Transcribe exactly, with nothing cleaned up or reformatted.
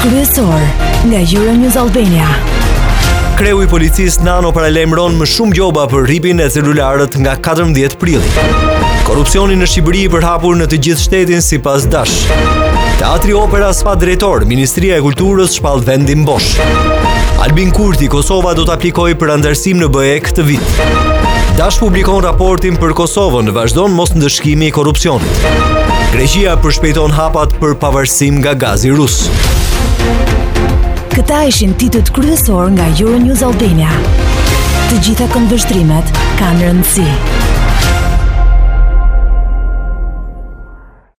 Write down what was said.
kryesor nga Euronews Albania. Kreu i policisë Nano paralajmëron më shumë gjoba për rripin e celularët nga katërmbëdhjetë prilli. Korrupsioni në Shqipëri i përhapur në të gjithë shtetin sipas Dash. Teatri Opera s'pa drejtor, Ministria e Kulturës shpall vendin bosh. Albin Kurti, Kosova do të aplikojë për anëtarësim në B E këtë vit. Dash publikon raportin për Kosovën, vazhdon mos ndëshkimi i korrupsionit. Greqia përshpejton hapat për pavarësim nga gazi rus. Këta ishin titujt kryesor nga Euronews Albania. Të gjitha këndvështrimet kanë rëndësi.